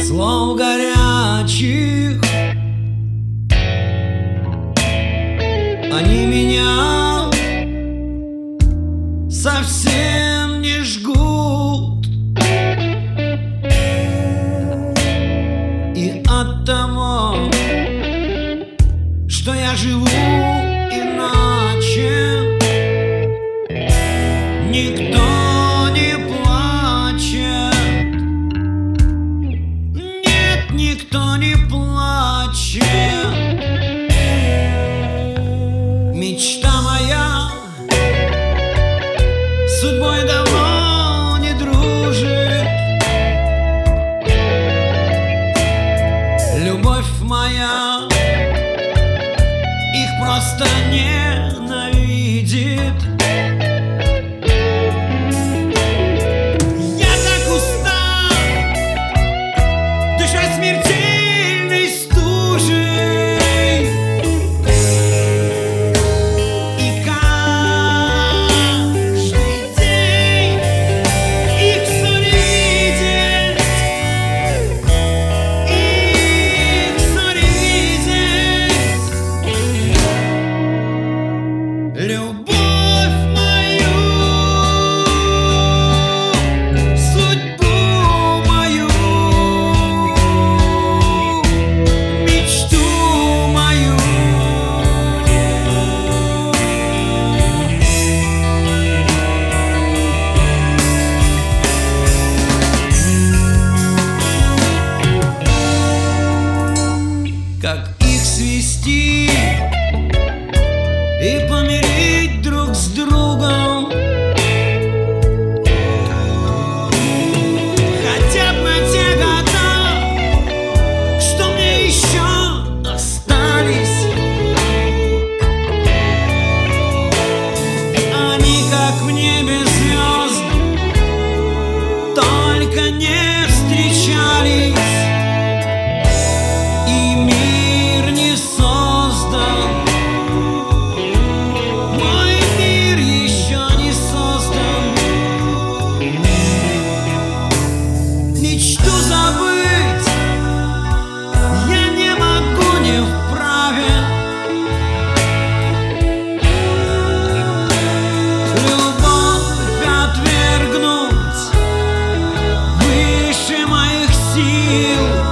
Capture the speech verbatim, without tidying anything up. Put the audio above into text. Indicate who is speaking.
Speaker 1: слов горячих. Они меня совсем не жгут, и от того, что я живу иначе, никто не плачет. Нет, никто не плачет. Мечта моя с судьбой давно не дружит. Любовь моя их просто ненавидит. Я так устал дышать смертельной стужей, и каждый день их ссоре видеть, их ссоре видеть. Любовь мою, судьбу мою, мечту мою. Как их свести и помирить друг с другом, хотя бы на те года, что мне еще остались. Они как в небе звезды, только не встречались, и мир не создан. Мой мир еще не создан. Мечту забыть я не могу, не вправе. Любовь отвергнуть выше моих сил.